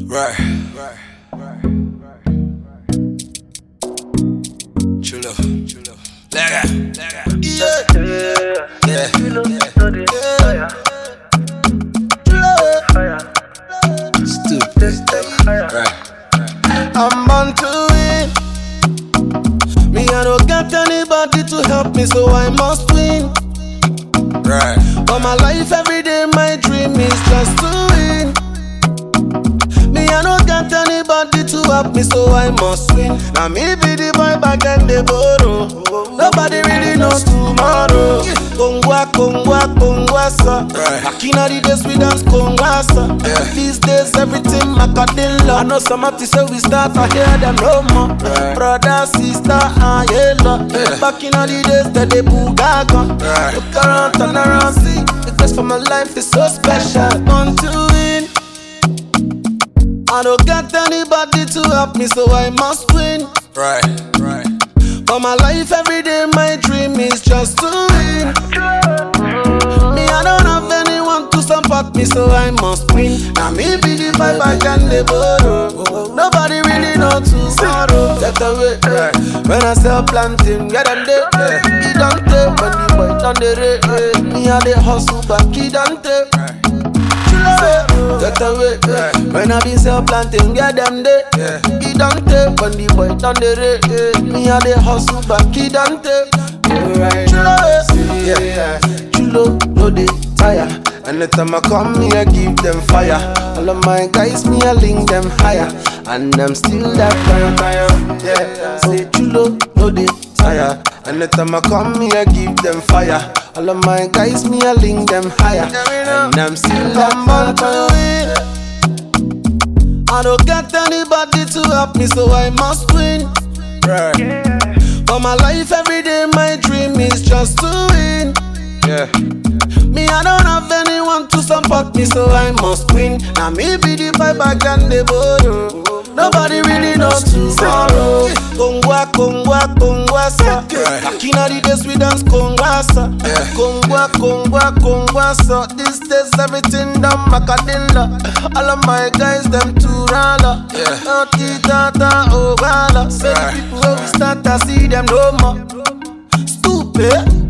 Right. Chulo. Lega. Stupid. Right. I'm born to win. Me, I don't get anybody to help me, so I must win. Right. For my life, every day, my dream is just to win. Me, I don't get anybody to help me, so I must win. Now me be the boy back and the borrow. Nobody really knows tomorrow. Kongwa, sa. Right. Back in the days we dance Kongwa, sa. These days everything Macadilla. I know some artists say we start, I hear them no more. Right. Brother, sister, yellow. Back in the days that they boogaga. Right. Look around, turn around, see. The best for my life is so special. Want to win. I don't get anybody to help me, so I must win. Right. For my life, every day, my dream is just to win. Me, I don't have anyone to support me, so I must win. Now me be the vibe I can the borrow. Nobody really know tomorrow. Get away, when I sell planting, get them there. He don't take when the boy done the rate. Me and the hustle back, he don't take. Get away, when I be sell planting, get them there. He don't take when the boy done the rate. Me and the hustle back, he don't take. Chulo, no they tire. Anytime I come, me I give them fire. All of my guys, me I link them higher, and I'm still that fire. Yeah, say chulo, no they tire. Anytime I come, me I give them fire. All of my guys, me I link them higher, and I'm still that fire. I don't get anybody to help me, so I must win. Right. For my life, every day, my dream is just to win. Yeah. Me, I don't have anyone to support me, so I must win. Now me be the vibe I can the borrow. Nobody really knows tomorrow. Kongwa, sa. Back in the days we dance Kongwa, sa. Kongwa, sa. These days everything done Macadilla. All of my guys them too rala. Tata, oh gala. Say the people where we start, I see them no more. Stupid.